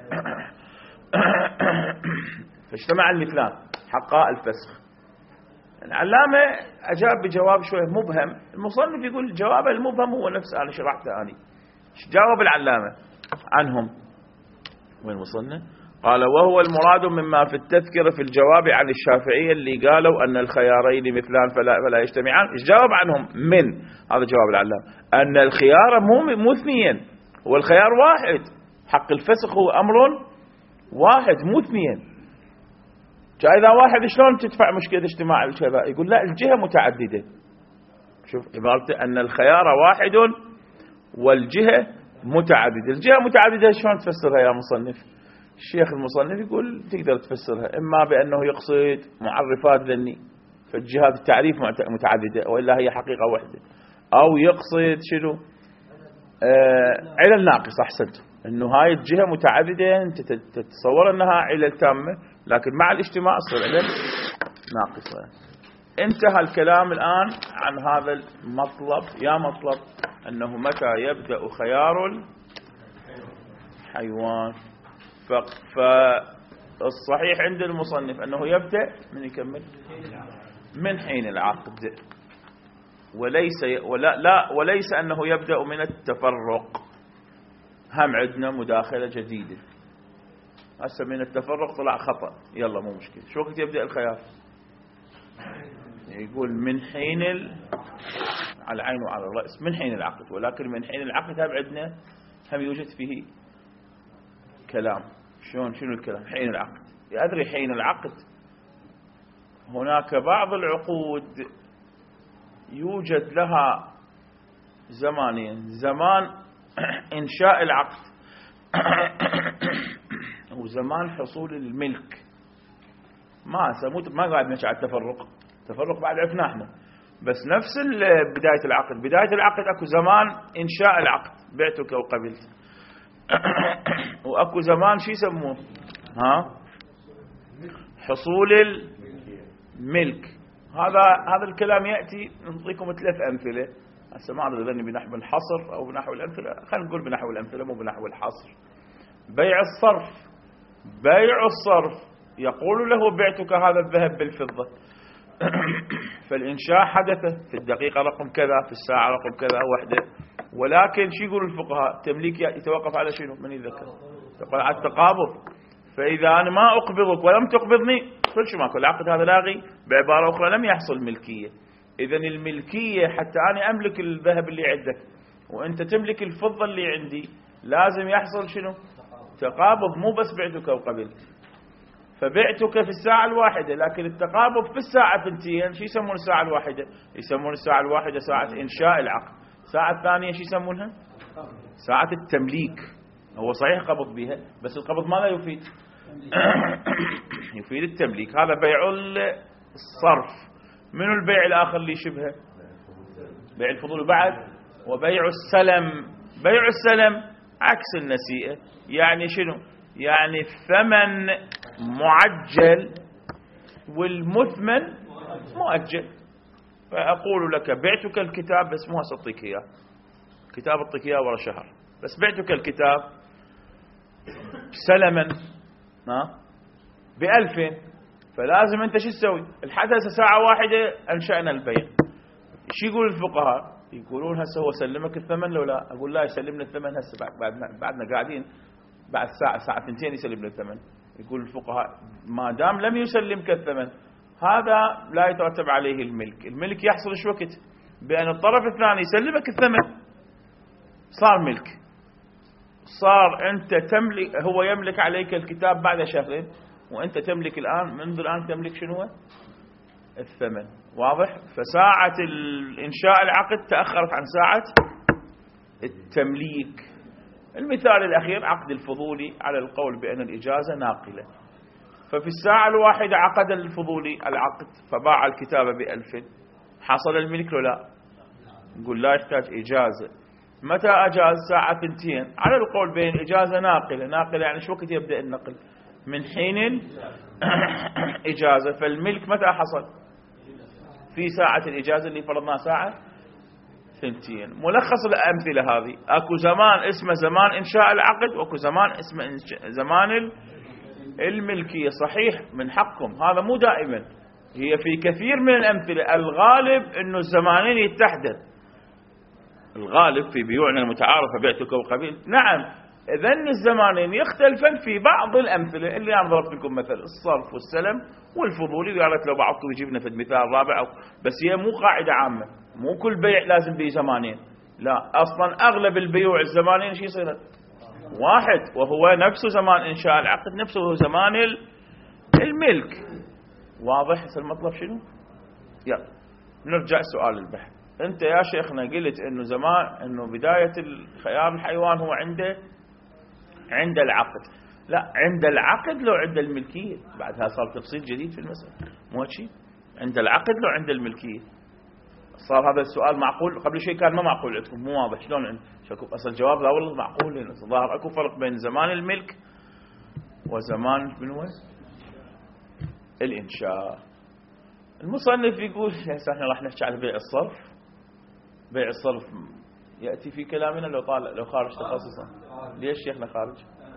فاجتمع المثلان حقاء الفسخ. العلامة أجاب بجواب شوية مبهم. المصنف يقول الجواب المبهم هو نفس أنا شرحته أني. جاوب العلامة عنهم وين وصلنا؟ قال وهو المراد مما في التذكرة في الجواب عن الشافعية اللي قالوا أن الخيارين مثلان فلا, فلا يجتمعان. جاوب عنهم من هذا جواب العلامة أن الخيار مو مو اثنين، هو الخيار واحد. حق الفسخ هو أمر واحد مو اثنين. إذا واحد شلون تدفع مشكلة اجتماع الكذا؟ يقول لا الجهة متعددة. شوف عبارته أن الخيار واحد والجهة متعددة. الجهة متعددة شلون تفسرها يا مصنف؟ الشيخ المصنف يقول تقدر تفسرها إما بأنه يقصد معرفات ذني فالجهات التعريف متعددة وإلا هي حقيقة واحدة، أو يقصد شنو آه علل ناقصة. أحسنت أنه هاي الجهة متعددة أنت تتصور أنها علل تامة لكن مع الاجتماع تصير علل ناقصة. انتهى الكلام الآن عن هذا المطلب. يا مطلب أنه متى يبدأ خيار الحيوان. فالصحيح عند المصنف أنه يبدأ من يكمل من حين العقد، وليس ولا لا وليس أنه يبدأ من التفرق. هم عندنا مداخلة جديدة هسه من التفرق طلع خطأ، يلا مو مشكلة. شو وقت يبدأ الخيار؟ يقول من حين ال... على العين وعلى الرأس من حين العقد، ولكن من حين العقد هم عندنا هم يوجد فيه كلام. شلون شنو الكلام؟ حين العقد. أدري حين العقد هناك بعض العقود يوجد لها زمانين، زمان إنشاء العقد وزمان حصول الملك. ما سموت ما قاعد نحكي على التفرق، التفرق بعد عرفنا احنا، بس نفس بداية العقد. بداية العقد اكو زمان إنشاء العقد بعتك وقبلت، واكو زمان شو يسموه ها حصول الملك. هذا هذا الكلام يأتي نعطيكم ثلاث أمثلة. هسه ما أدري ذني بنحو الحصر أو بنحو الأمثلة، خلينا نقول بنحو الأمثلة مو بنحو الحصر. بيع الصرف، بيع الصرف يقول له بعتك هذا الذهب بالفضة فالإنشاء حدث في الدقيقة رقم كذا، في الساعة رقم كذا وحدة، ولكن شو يقول الفقهاء؟ تمليك يتوقف على شنو؟ من يذكر؟ يقول على التقابض. فإذا أنا ما أقبضك ولم تقبضني كل شو ماكو، العقد هذا لاغي. بعبارة أخرى لم يحصل ملكية. إذن الملكية حتى أنا أملك الذهب اللي عندك وأنت تملك الفضة اللي عندي لازم يحصل شنو؟ تقابض، مو بس بعتك وقبلت. فبعتك في الساعة الواحدة لكن التقابض في الساعة ثنتين. شو يسمون الساعة الواحدة؟ يسمون الساعة الواحدة ساعة إنشاء العقد. الساعة الثانية شو يسمونها؟ ساعة التمليك. هو صحيح قبض بها بس القبض ماذا يفيد؟ يفيد التمليك. هذا بيع الصرف. منو البيع الآخر اللي شبهه؟ بيع الفضول بعد. وبيع السلم. بيع السلم عكس النسيئة. يعني شنو؟ يعني الثمن معجل والمثمن مؤجل. فأقول لك بعتك الكتاب بس مو هسه اعطيك اياه، كتاب اعطيك اياه ورا شهر، بس بعتك الكتاب سلما بألفين، فلازم أنت شو تسوي؟ الحدث ساعة واحدة أنشأنا البيع. شو يقول الفقهاء؟ يقولون هسه هو سلمك الثمن لو لا؟ أقول لا، يسلمنا الثمن هسه، بعدنا بعدنا قاعدين بعد ساعة ساعة ثنتين يسلمنا الثمن. يقول الفقهاء ما دام لم يسلمك الثمن هذا لا يترتب عليه الملك. الملك يحصل ايش وقت؟ بأن الطرف الثاني يسلمك الثمن، صار ملك، صار أنت تملك، هو يملك عليك الكتاب بعد شهرين، وأنت تملك الآن، منذ الآن تملك شنو؟ الثمن. واضح؟ فساعة الإنشاء العقد تأخرت عن ساعة التمليك. المثال الأخير عقد الفضولي على القول بأن الإجازة ناقلة. ففي الساعة الواحدة عقد الفضولي العقد فباع الكتابة بألف، حصل الملك لو لا؟ نقول لا، يحتاج إجازة. متى أجاز؟ ساعة ثنتين، على القول بأن إجازة ناقلة. ناقلة يعني شو وقت يبدأ النقل؟ من حين إجازة. فالملك متى حصل؟ في ساعة الإجازة اللي فرضناها ساعة ثنتين. ملخص الأمثلة هذه، أكو زمان اسمه زمان إنشاء العقد، وأكو زمان اسمه زمان الملكية. صحيح من حقكم، هذا مو دائما، هي في كثير من الأمثلة الغالب أنه الزمانين يتحدث. الغالب في بيوعنا المتعارفة بيعتك وقبيل، نعم، إذن الزمانين يختلفن في بعض الأمثلة اللي أنا ضربت لكم مثل الصرف والسلم والفضولي. قالت لو بعضكم يجيبنا في مثال رابع، بس هي مو قاعدة عامة، مو كل بيع لازم به زمانين، لا، أصلا أغلب البيوع الزمانين شي يصير واحد، وهو نفسه زمان إنشاء العقد، نفسه هو زمان الملك. واضح المطلب شنو؟ يلا نرجع سؤال البحث. أنت يا شيخنا قلت إنه زمان إنه بداية الخيار الحيوان هو عنده عند العقد. لا، عند العقد لو عند الملكية، بعدها صار تفصيل جديد في المسألة، مو شيء عند العقد لو عند الملكية. صار هذا السؤال معقول، قبل شيء كان ما معقول عندكم، مو واضح شلون عند شكو أصل الجواب لا والله معقول. لأن ظاهر أكو فرق بين زمان الملك وزمان منو الإنشاء. المصنف يقول هسه احنا راح نحكي على بيع الصرف. بيع الصرف يأتي في كلامنا لو طالع لو خارج تخصصا. ليش شيخنا خارج؟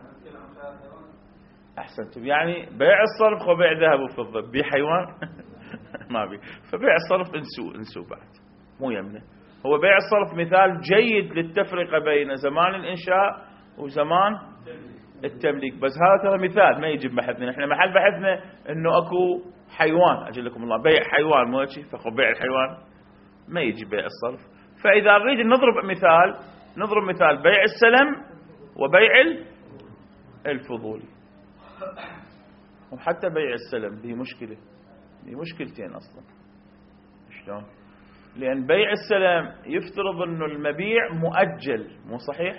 أحسنتم، يعني بيع الصرف وبيع ذهب وفضة بيع حيوان ما بي. فبيع الصرف انسو انسو بعد مو يمنه. هو بيع الصرف مثال جيد للتفرقة بين زمان الإنشاء وزمان التمليك، بس هذا ترى مثال ما يجي بحثنا. احنا محل بحثنا انه اكو حيوان، اجل لكم الله، بيع حيوان مو شيء، فخو بيع الحيوان ما يجي بيع الصرف. فإذا نريد نضرب مثال، نضرب مثال بيع السلم وبيع الفضولي. وحتى بيع السلم به مشكلة، به مشكلتين أصلا. شلون؟ لأن بيع السلم يفترض أنه المبيع مؤجل، مو صحيح؟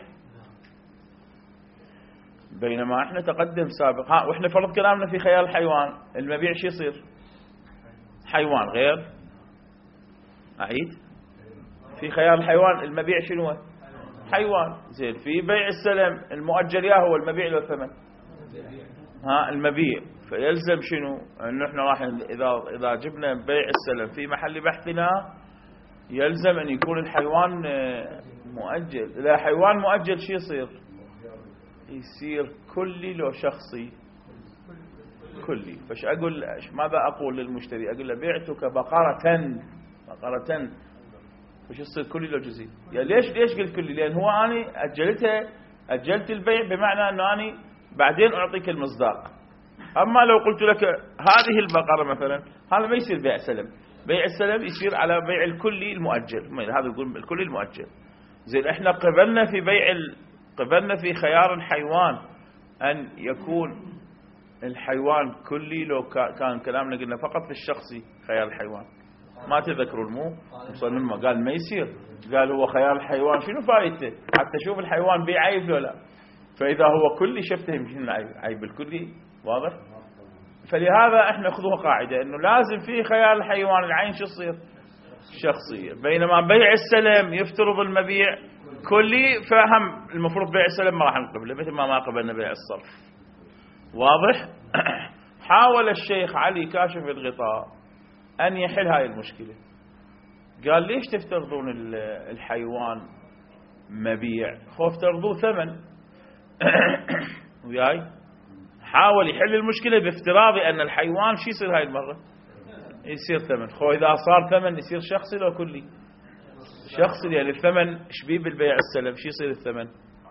بينما احنا تقدم سابق، ها واحنا فرض كلامنا في خيال الحيوان، المبيع شو يصير؟ حيوان غير أعيد في خيال الحيوان المبيع شنو؟ حيوان. زين في بيع السلم المؤجل يا هو المبيع له ثمن، ها المبيع. فيلزم شنو؟ انه احنا راح اذا اذا جبنا بيع السلم في محل بحثنا يلزم ان يكون الحيوان مؤجل. اذا حيوان مؤجل شو يصير؟ يصير كلي لو شخصي؟ كلي. فش اقول ماذا اقول للمشتري؟ اقول له بعتك بقرة بقرة، فش يصير كلي لو جزئي؟ يعني ليش ليش قلت كلي؟ لان هو اني اجلتها، اجلت البيع بمعنى انه اني بعدين اعطيك المصداق. اما لو قلت لك هذه البقرة مثلا، هذا ما يصير بيع سلم. بيع السلم يصير على بيع الكلي المؤجل، هذا يقول الكلي المؤجل. زين احنا قبلنا في بيع ال... قبلنا في خيار الحيوان ان يكون الحيوان كلي. لو كان كلامنا قلنا فقط في الشخصي خيار الحيوان، ما تذكروا المو مصنف ما قال ما يصير، قال هو خيار الحيوان شنو فائدته؟ حتى شوف الحيوان بيه عيب ولا لا. فاذا هو كلي شفته يمكن عيب، عيب الكلي واضح. فلهذا احنا خذوها قاعده انه لازم في خيار الحيوان العين شو تصير؟ شخصيه. بينما بيع السلم يفترض المبيع كلي، فهم المفروض بيع السلم ما راح نقبله مثل ما ما قبلنا بيع الصرف. واضح؟ حاول الشيخ علي كاشف الغطاء أن يحل هاي المشكلة. قال ليش تفترضون الحيوان مبيع؟ خو افترضوه ثمن. وياي حاول يحل المشكلة بافتراض أن الحيوان شو يصير هاي المرة يصير ثمن. خو إذا صار ثمن يصير شخصي لو كلي شخصي، يعني الثمن شبيه بالبيع السلم شو يصير الثمن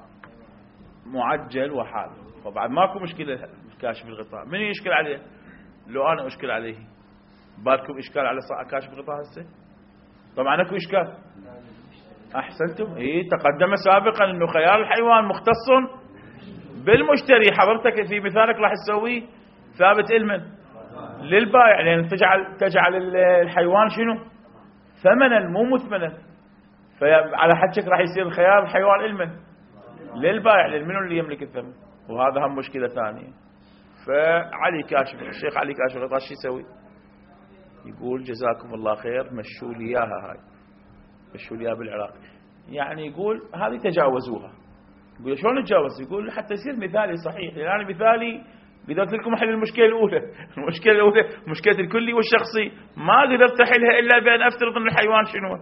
معجل وحال. فبعد ماكو مشكلة كاشف الغطاء. من يشكل عليه؟ لو أنا أشكل عليه بالكم إشكال على كاشف الغطاء هسه؟ طبعا أكو إشكال. أحسنتم. إيه تقدم سابقا أنه خيار الحيوان مختص بالمشتري. حضرتك في مثالك راح تسويه ثابت علما للبائع، لأن يعني تجعل تجعل الحيوان شنو ثمنا مو مثمنا، فعلى حدك راح يصير خيار الحيوان علما للبائع، لأن منو اللي يملك الثمن. وهذا هم مشكلة ثانية. فعلي كاشف الشيخ علي كاشف الغطاء شو يسوي؟ يقول جزاكم الله خير مشوا لي اياها هاي مشوا لي اياها بالعراق. يعني يقول هذه تجاوزوها. يقول شلون نتجاوز؟ يقول حتى يصير مثالي صحيح، لان انا مثالي قدرت لكم احل المشكله الاولى. المشكله الاولى مشكله الكلي والشخصي ما قدرت احلها الا بان افترض ان الحيوان شنو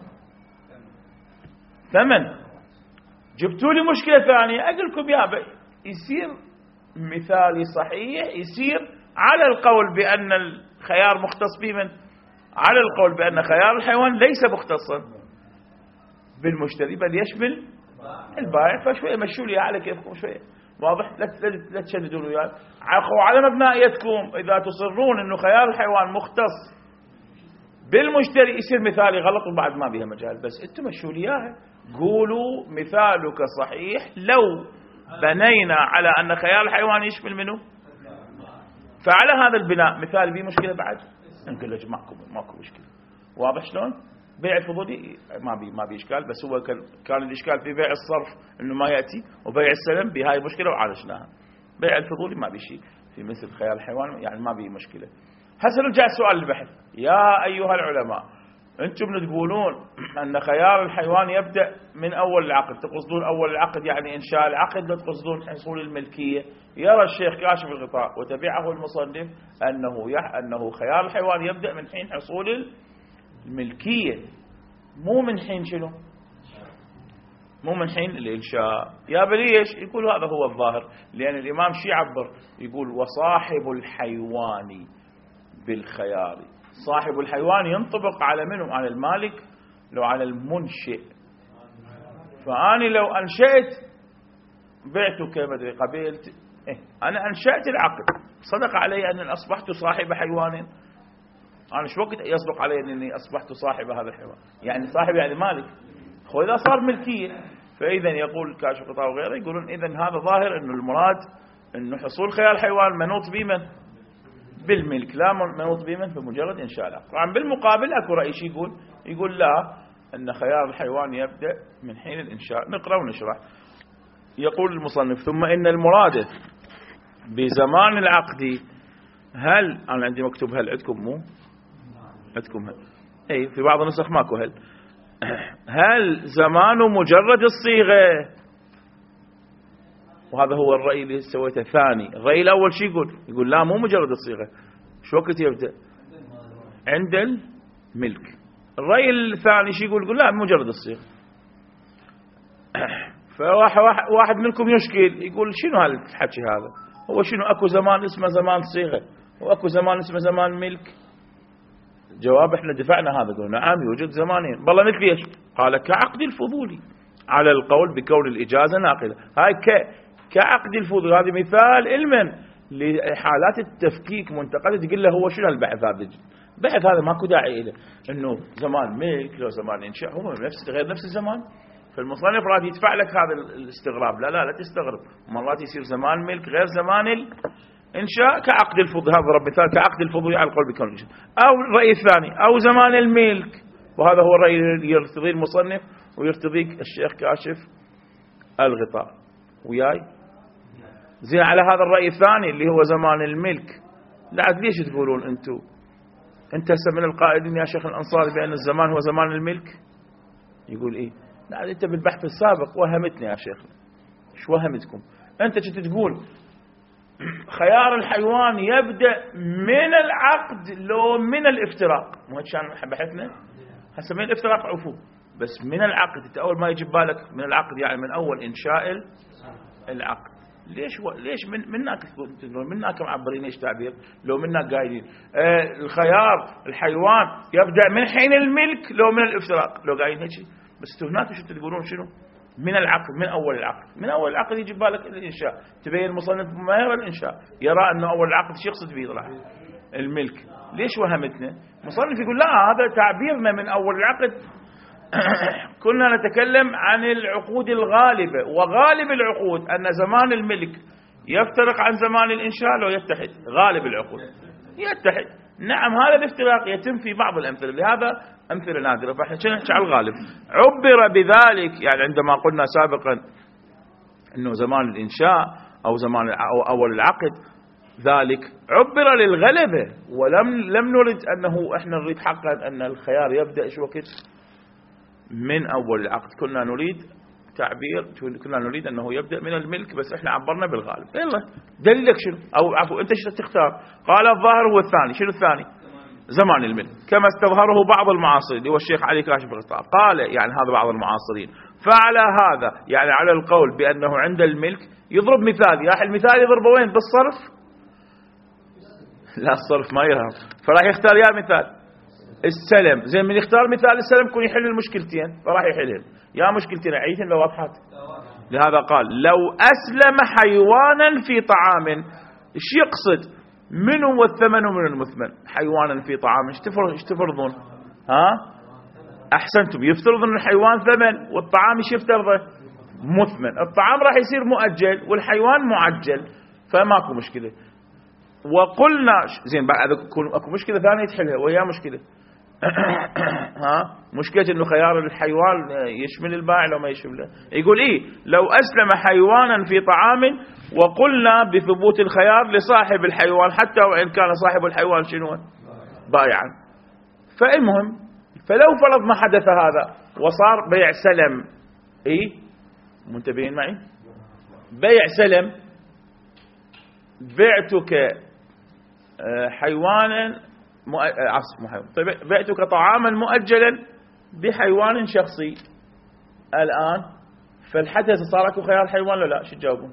ثمن. جبتوا لي مشكله ثانيه اقول لكم يا يصير مثالي صحيح، يصير على القول بان الخيار مختص بمن؟ على القول بان خيار الحيوان ليس مختصا بالمشتري بل يشمل البائع. فشويه مشوا لي على كيفكم شويه واضح، لا تشددوا لي يعني. على مبنائيتكم اذا تصرون انه خيار الحيوان مختص بالمشتري يصير مثالي غلط وبعد ما بيها مجال، بس انتم مشوا لي اياها. قولوا مثالك صحيح لو بنينا على ان خيار الحيوان يشمل منه. فعلى هذا البناء مثال بيه مشكله بعد نقول لك ماكو ماكو مشكله. واضح شلون؟ بيع الفضولي ما بي ما بي اشكال، بس هو كان كان الاشكال في بيع الصرف انه ما ياتي، وبيع السلم بهاي المشكله وعالجناها. بيع الفضولي ما بي شيء في مثل خيار الحيوان، يعني ما بي مشكله. هسه نرجع سؤال البحث. يا ايها العلماء انتم تقولون ان خيار الحيوان يبدا من اول العقد، تقصدون اول العقد يعني انشاء العقد، لا تقصدون حصول الملكيه. يرى الشيخ كاشف الغطاء وتبعه المصنف انه يح انه خيار الحيوان يبدا من حين حصول الملكيه، مو من حين شنو؟ مو من حين الانشاء. يا بليش؟ يقول هذا هو الظاهر، لان الامام شي يعبر يقول وصاحب الحيوان بالخيار. صاحب الحيوان ينطبق على منه؟ على المالك لو على المنشئ. فأنا لو أنشأت بعتك مدري قبيلت إيه؟ أنا أنشأت العقد صدق علي أن أصبحت صاحب حيوان. أنا شو وقت يصدق علي أنني أصبحت صاحب هذا الحيوان؟ يعني صاحب يعني مالك. خو إذا صار ملكية فإذا يقول كاشف الغطاء وغيره يقولون إذن هذا ظاهر أنه المراد أنه حصول خيار الحيوان منوط بمن؟ بالملك، لا منوط بمن؟ بمجرد إنشاء العقد. طبعا بالمقابل أكو رأي شي يقول يقول لا أن خيار الحيوان يبدأ من حين الإنشاء. نقرأ ونشرح. يقول المصنف ثم إن المراد بزمان العقد هل أنا عندي مكتوب هل عندكم مو؟ عندكم هل أي في بعض النسخ ماكو هل. هل زمان مجرد الصيغة؟ وهذا هو الرأي اللي سويته ثاني. الرأي الأول شي يقول؟ يقول لا مو مجرد الصيغة. شو وقت يبدأ؟ عند الملك. الرأي الثاني شي يقول؟ يقول لا مجرد الصيغة. فواحد منكم يشكل يقول شنو هالحكي هذا؟ هو شنو اكو زمان اسمه زمان صيغة واكو زمان اسمه زمان ملك؟ جواب احنا دفعنا هذا قلنا نعم يوجد زمانين. والله مثل ايش؟ قال كعقد الفضولي على القول بكون الإجازة ناقلة. هاي ك كعقد الفضول. هذه مثال علما لحالات التفكيك منتقدة. تقول له هو شنو البحث هذا؟ البحث هذا ماكو داعي له انه زمان ملك لو زمان انشاء هو نفس غير نفس الزمان. فالمصنف راد يدفع لك هذا الاستغراب. لا لا لا تستغرب. مرات يصير زمان ملك غير زمان الانشاء كعقد الفضول. هذا ضرب مثال كعقد الفضول على القول بكون الإجازة. او الرأي الثاني او زمان الملك، وهذا هو الرأي اللي يرتضيه المصنف ويرتضيك الشيخ كاشف الغطاء. وياي زين على هذا الرأي الثاني اللي هو زمان الملك. لا عاد ليش تقولون انتم انت هسه من القائلين يا شيخ الأنصاري بأن الزمان هو زمان الملك؟ يقول ايه؟ لا انت بالبحث السابق وهمتني يا شيخ. شو وهمتكم؟ انت كنت تقول خيار الحيوان يبدأ من العقد لو من الافتراق. مو هيك كان بحثنا؟ هسه من الافتراق عفو، بس من العقد انت اول ما يجي بالك من العقد يعني من اول انشاء العقد. ليش و... ليش من منك منك معبرين ايش تعبير لو منك قايلين آه الخيار الحيوان يبدأ من حين الملك لو من الافتراق لو قايلين هيك بس هناك شو تقولون شنو من العقد من أول العقد من أول العقد يجي بالك الإنشاء تبين المصنف ما يرى الإنشاء يرى أنه أول العقد شو يقصد فيه طلع الملك ليش وهمتنا مصنف يقول لا هذا تعبيرنا من أول العقد كنا نتكلم عن العقود الغالبة وغالب العقود أن زمان الملك يفترق عن زمان الإنشاء لو يتحد غالب العقود يتحد نعم هذا الافتراق يتم في بعض الأمثلة لهذا أمثلة نادرة فإحنا نحكي على الغالب عبر بذلك يعني عندما قلنا سابقا أنه زمان الإنشاء أو زمان أو أول العقد ذلك عبر للغلبة ولم لم نرد أنه إحنا نريد حقا أن الخيار يبدأ إيش وقت من أول العقد كنا نريد تعبير كنا نريد أنه يبدأ من الملك بس إحنا عبرنا بالغالب يلا دليلك شنو أو عفوا أنت شو تختار قال الظاهر هو الثاني شنو الثاني زمان الملك كما استظهره بعض المعاصرين هو الشيخ علي كاشف الغطاء قال يعني هذا بعض المعاصرين فعلى هذا يعني على القول بأنه عند الملك يضرب مثال يا المثال يضربه وين بالصرف لا الصرف ما يرهم فراح يختار يا مثال السلم زين من يختار مثال السلم يكون يحل المشكلتين فراح يحلهم يا مشكلتين عيتين لو وضحت لهذا قال لو أسلم حيوانا في طعام ايش يقصد من هو الثمن ومن المثمن حيوانا في طعام ايش تفرضون ها احسنتم يفترض ان الحيوان ثمن والطعام ايش يفترضه مثمن الطعام راح يصير مؤجل والحيوان معجل فماكو مشكله وقلنا زين بعد اكو مشكله ثانيه تحلها وهي مشكله ها مشكله انه خيار الحيوان يشمل البائع لو ما يشمله يقول ايه لو اسلم حيوانا في طعام وقلنا بثبوت الخيار لصاحب الحيوان حتى وان كان صاحب الحيوان شنو بائعا فالمهم فلو فرض ما حدث هذا وصار بيع سلم ايه منتبهين معي بيع سلم بعتك حيوانا عفوا طيب بعتك طعاما مؤجلا بحيوان شخصي الآن فالحدث صار اكو خيار حيوان ولا لا شو تجاوبون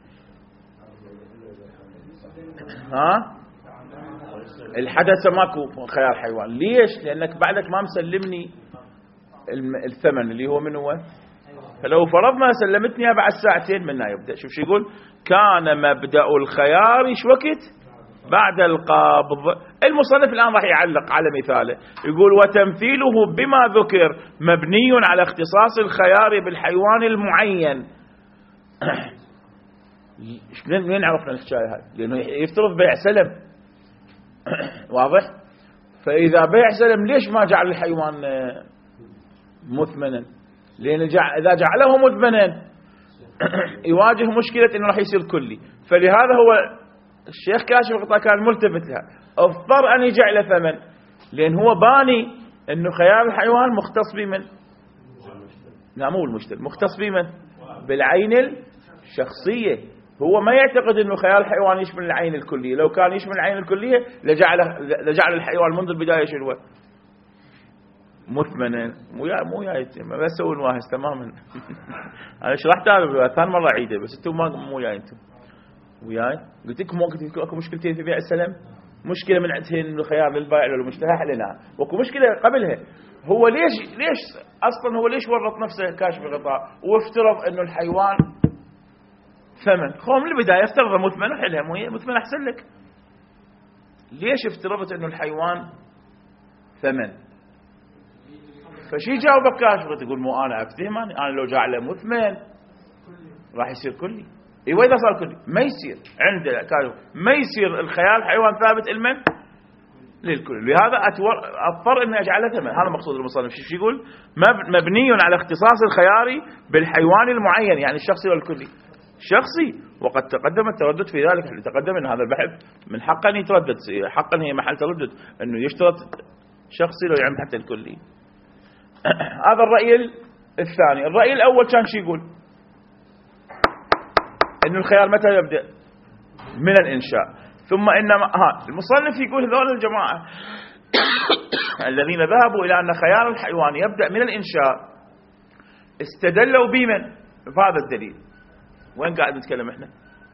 ها الحدث ماكو خيار حيوان ليش لأنك بعدك ما مسلمني الثمن اللي هو من هو فلو فرضنا سلمتني بعد ساعتين منها يبدأ شوف شو يقول كان مبدأ الخيار ايش وقت بعد القبض المصنف الآن راح يعلق على مثاله يقول وتمثيله بما ذكر مبني على اختصاص الخيار بالحيوان المعين منين عرفنا الحكاية هاي لأنه يفترض بيع سلم واضح فإذا بيع سلم ليش ما جعل الحيوان مثمنا لأن إذا جعله مثمنا يواجه مشكلة إنه راح يصير كلي فلهذا هو الشيخ كاشف الغطاء كان ملتفت لها اضطر أن يجعل ثمن لأن هو باني أنه خيار الحيوان مختص بمن لا مو المشتري مختص بمن بالعين الشخصية هو ما يعتقد أنه خيار الحيوان يشمل العين الكلية لو كان يشمل العين الكلية لجعل, لجعل الحيوان منذ البداية شنو مثمنا مو يا مو يا بس سووا واهس تماما أنا شرحتها ثاني مرة عيدة بس انتم ما مو يا انتم وياي قلت لكم وقت اكو مشكلتين في بيع السلم مشكله من عندهن الخيار للبائع والمشتري حلناها واكو مشكله قبلها هو ليش ليش اصلا هو ليش ورط نفسه كاشف الغطاء وافترض انه الحيوان ثمن خو من البدايه افترض مثمن وحلها مو مثمن احسن لك ليش افترضت انه الحيوان ثمن فشي جاوبك كاشف تقول مو انا افتهم انا لو جعله مثمن راح يصير كلي اي واذا صار كلي ما يصير عنده ما يصير الخيال حيوان ثابت المن للكل لهذا اضطر اني اجعله ثمن هذا مقصود المصنف شو يقول مبني على اختصاص الخيار بالحيوان المعين يعني الشخصي والكلي شخصي وقد تقدم التردد في ذلك تقدم ان هذا البحث من حقا ان يتردد حقا هي محل تردد انه يشترط شخصي لو يعمل حتى الكلي هذا الرأي الثاني الرأي الاول كان شو يقول إنه الخيار متى يبدأ من الإنشاء ثم إنما ها المصنف يقول هذول الجماعة الذين ذهبوا إلى أن خيار الحيوان يبدأ من الإنشاء استدلوا بمن بهذا الدليل وين قاعد نتكلم إحنا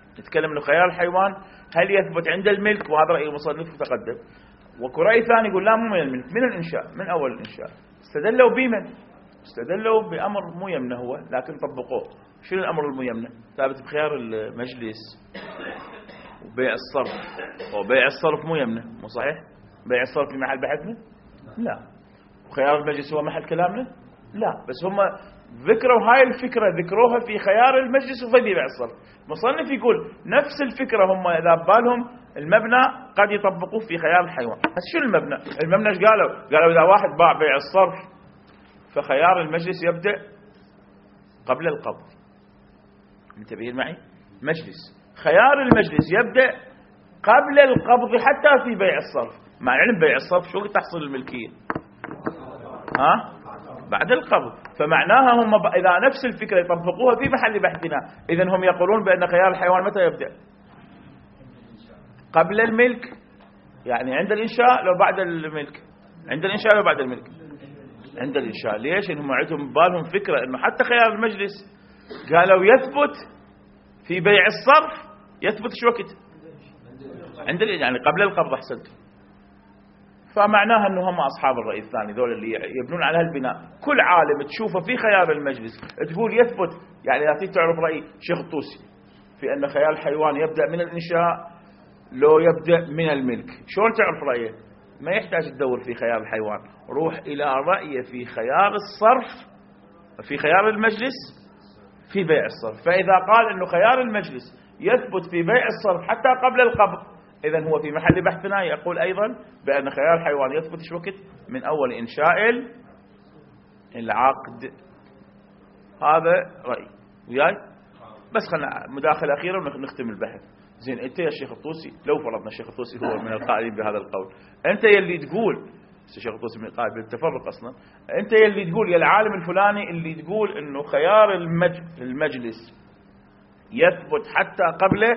نتكلم انه خيار الحيوان هل يثبت عند الملك، وهذا رأي المصنف متقدم. ورأي ثاني يقول لا، مو من الملك، من الإنشاء، من أول الإنشاء. استدلوا بمن؟ استدلوا بأمر مو يمنه هو، لكن طبقوه. شنو الأمر المو يمنه؟ ثابت بخيار المجلس وبيع الصرف. وبيع الصرف مو يمنه، مو صحيح؟ بيع الصرف في محل بحثنا؟ لا. وخيار المجلس هو محل كلامنا؟ لا. بس هم ذكروا هاي الفكرة، ذكروها في خيار المجلس وفي بيع الصرف. مصنف يقول نفس الفكرة هم إذا بالهم المبنى قد يطبقوه في خيار الحيوان. بس شو المبنى؟ المبنى ايش قالوا؟ قالوا إذا واحد باع بيع الصرف فخيار المجلس يبدأ قبل القبض. انتبهين معي؟ مجلس خيار المجلس يبدأ قبل القبض حتى في بيع الصرف. مع العلم بيع الصرف شو تحصل الملكية؟ ها؟ بعد القبض. فمعناها هم إذا نفس الفكرة يطبقوها في محل بحثنا، إذن هم يقولون بأن خيار الحيوان متى يبدأ؟ قبل الملك، يعني عند الإنشاء لو بعد الملك؟ عند الإنشاء لو بعد الملك؟ عند الإنشاء. ليش؟ إنهم عندهم بالهم فكرة إنه حتى خيار المجلس قالوا يثبت في بيع الصرف، يثبت شو وقت؟ عند يعني قبل القبض. أحسنت. فمعناها أنه هم أصحاب الرأي الثاني ذول اللي يبنون على هالبناء. كل عالم تشوفه في خيار المجلس تقول يثبت، يعني لا تعرف رأي شيخ الطوسي في أن خيار الحيوان يبدأ من الإنشاء لو يبدأ من الملك. شلون تعرف رأيه؟ ما يحتاج تدور في خيار الحيوان، روح إلى رأيه في خيار الصرف، في خيار المجلس في بيع الصرف. فإذا قال أنه خيار المجلس يثبت في بيع الصرف حتى قبل القبض، إذن هو في محل بحثنا يقول أيضا بأن خيار الحيوان يثبت شو وقت؟ من أول إنشاء العقد. هذا رأي وياي. بس خلنا مداخلة أخيرة ونختم البحث. زين، أنت يا شيخ الطوسي، لو فرضنا الشيخ الطوسي هو من القائلين بهذا القول، أنت يلي تقول الشيخ الطوسي من القائل بالتفرق أصلا، أنت يلي تقول يا العالم الفلاني اللي تقول إنه خيار المجلس يثبت حتى قبله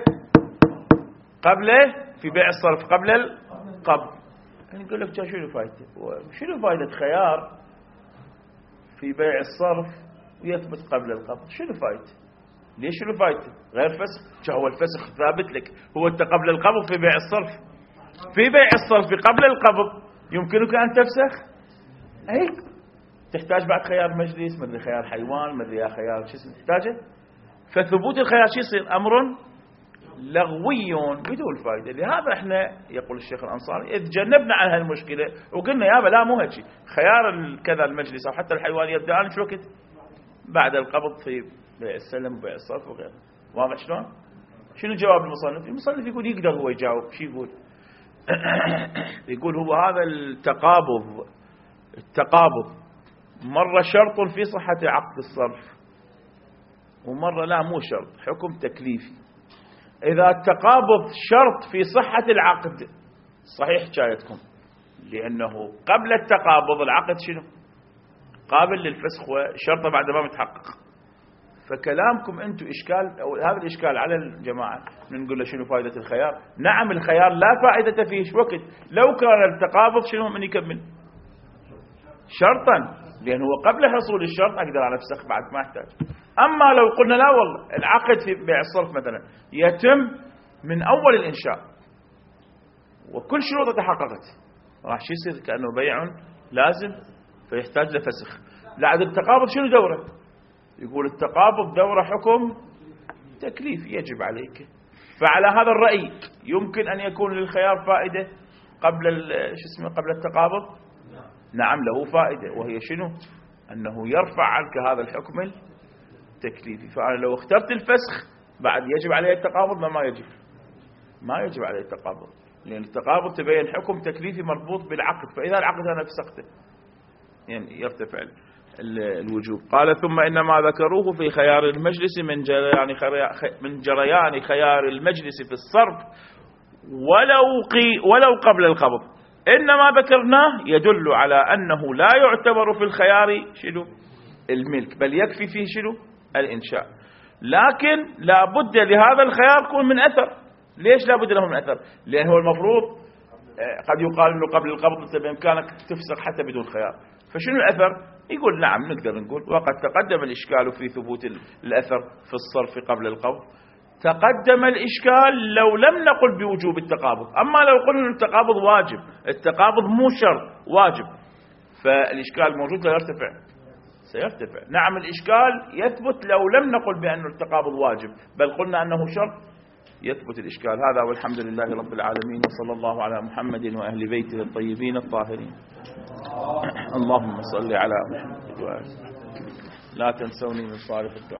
قبله في بيع الصرف قبل القبض. يعني نقول لك شنو فائدته؟ شنو فائدة خيار في بيع الصرف ويثبت قبل القبض؟ شنو فائدته؟ ليش شنو فائدته؟ غير فسخ. هو الفسخ ثابت لك، هو انت قبل القبض في بيع الصرف. في بيع الصرف قبل القبض يمكنك ان تفسخ. اي تحتاج بعد خيار مجلس، مدري خيار حيوان، مدري خيار شو اسمه تحتاجه. فثبوت الخيار شو يصير؟ امر لغوي بدون فائدة. لهذا احنا يقول الشيخ الأنصاري إذ جنبنا عن هالمشكلة وقلنا يابا لا مو هيك، خيار كذا المجلس أو حتى الحيوان يبدأ شو وقت؟ بعد القبض في بيع السلم وبيع الصرف وغيره. واضح شلون؟ شنو جواب المصنف؟ المصنف يقول يقدر هو يجاوب. شو يقول؟ يقول هو هذا التقابض التقابض مرة شرط في صحة عقد الصرف ومرة لا، مو شرط، حكم تكليفي. إذا التقابض شرط في صحة العقد صحيح حكايتكم، لأنه قبل التقابض العقد شنو؟ قابل للفسخ وشرطه بعد ما متحقق. فكلامكم أنتم إشكال، أو هذا الإشكال على الجماعة. نقول له شنو فائدة الخيار؟ نعم الخيار لا فائدة فيه شو وقت؟ لو كان التقابض شنو من يكمل؟ شرطا، لأنه قبل حصول الشرط أقدر على فسخ بعد ما أحتاج. أما لو قلنا لا والله العقد في بيع الصرف مثلا يتم من أول الإنشاء وكل شروطه تحققت، راح شو يصير؟ كأنه بيع لازم فيحتاج لفسخ. لا، التقابض شنو دوره؟ يقول التقابض دوره حكم تكليف يجب عليك. فعلى هذا الرأي يمكن أن يكون للخيار فائدة قبل شو اسمه قبل التقابض. نعم له فائدة، وهي شنو؟ أنه يرفع عنك هذا الحكم التكليفي. فأنا لو اخترت الفسخ بعد يجب عليه التقابض؟ ما ما يجب ما يجب عليه التقابض، لأن التقابض تبين حكم تكليفي مربوط بالعقد. فإذا العقد أنا فسخته يعني يرتفع الوجوب. قال ثم إنما ذكروه في خيار المجلس من جريان من جريان خيار المجلس في الصرف ولو قي ولو قبل القبض. إنما ذكرناه يدل على أنه لا يعتبر في الخيار شنو الملك، بل يكفي فيه شنو الإنشاء. لكن لا بد لهذا الخيار يكون من أثر. ليش لا بد له من أثر؟ لأنه المفروض قد يقال أنه قبل القبض بإمكانك تفسخ حتى بدون خيار. فشنو الأثر؟ يقول نعم نقدر نقول وقد تقدم الإشكال في ثبوت الأثر في الصرف قبل القبض، تقدم الإشكال لو لم نقل بوجوب التقابض. أما لو قلنا التقابض واجب، التقابض مو شرط، واجب، فالإشكال موجود لا يرتفع، سيرتفع. نعم الإشكال يثبت لو لم نقل بأن التقابض واجب، بل قلنا أنه شرط، يثبت الإشكال. هذا والحمد لله رب العالمين، وصلى الله على محمد وأهل بيته الطيبين الطاهرين. اللهم صل على محمد وآله. لا تنسوني من صالح الدعاء.